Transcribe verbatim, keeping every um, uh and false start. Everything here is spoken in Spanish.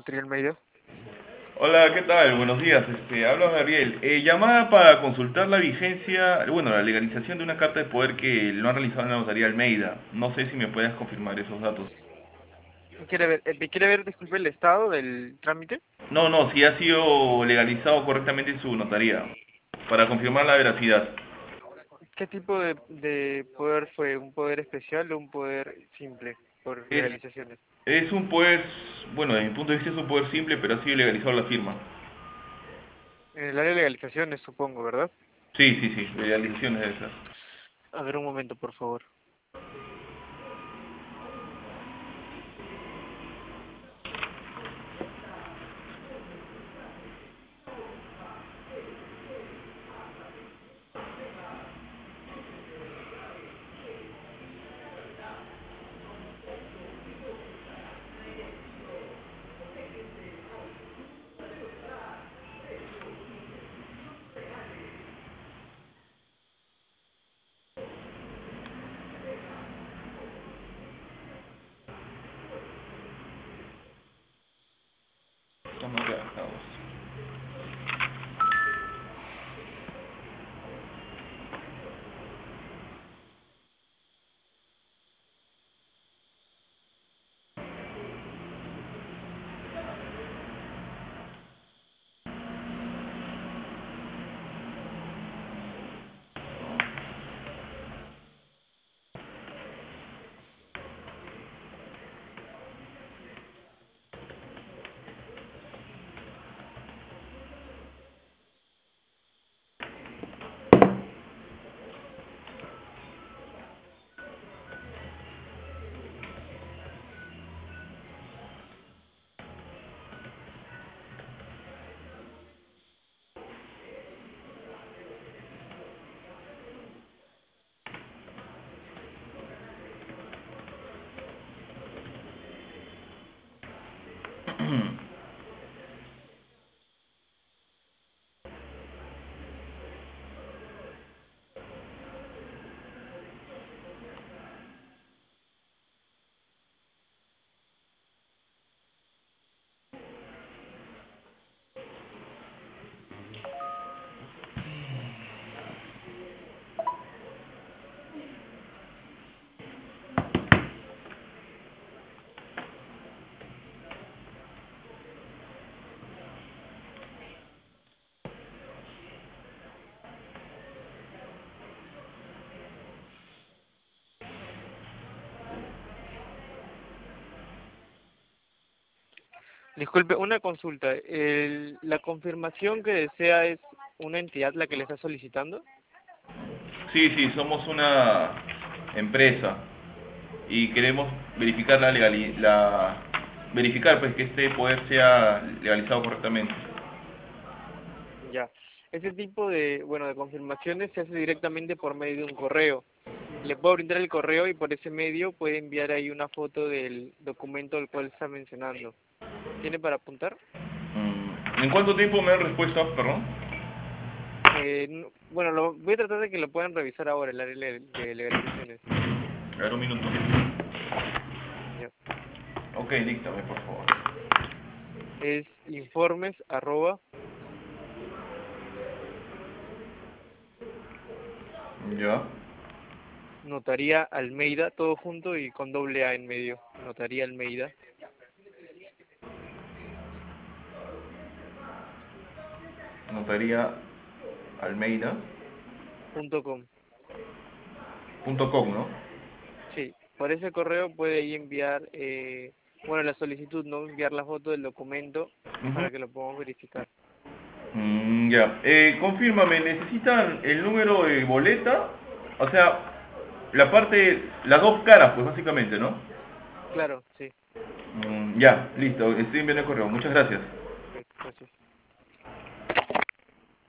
Notaría Almeida. Hola, ¿qué tal? Buenos días. Este, habla Gabriel. Eh, llamada para consultar la vigencia, bueno, la legalización de una carta de poder que lo han realizado en la Notaría Almeida. No sé si me puedes confirmar esos datos. ¿Quiere ver, eh, quiere ver, disculpe, el estado del trámite? No, no, si ha sido legalizado correctamente en su notaría, para confirmar la veracidad. ¿Qué tipo de, de poder fue? ¿Un poder especial o un poder simple por Es, legalizaciones? es un poder, bueno, desde mi punto de vista es un poder simple, pero ha sido legalizado la firma. En el área de legalizaciones, supongo, ¿verdad? Sí, sí, sí, legalizaciones de esas. A ver, un momento, por favor. Estamos redactados. Disculpe, una consulta. El- ¿La confirmación que desea es una entidad la que le está solicitando? Sí, sí, somos una empresa y queremos verificar la legali- la verificar pues que este poder sea legalizado correctamente. Ya. Ese tipo de, bueno, de confirmaciones se hace directamente por medio de un correo. Le puedo brindar el correo y por ese medio puede enviar ahí una foto del documento del cual está mencionando. ¿Tiene para apuntar? Mm, ¿En cuánto tiempo me dan respuesta, perdón? Eh, no- bueno, lo, voy a tratar de que lo puedan revisar ahora, el área de de legalizaciones. A ver, un minuto. Ya. Ok, díctame, por favor. Es informes arroba Ya. notaría Almeida, todo junto y con doble A en medio. Notaría Almeida Notaría Almeida punto com. punto com, ¿no? Sí, por ese correo puede ahí enviar, eh, bueno, la solicitud, no enviar la foto del documento Ujú. para que lo podamos verificar. Mm, ya. Eh, confírmame, ¿necesitan el número de boleta? O sea, la parte, las dos caras, pues básicamente, ¿no? Claro, sí. Mm, ya, listo, estoy enviando el correo. Muchas gracias. Ok, gracias.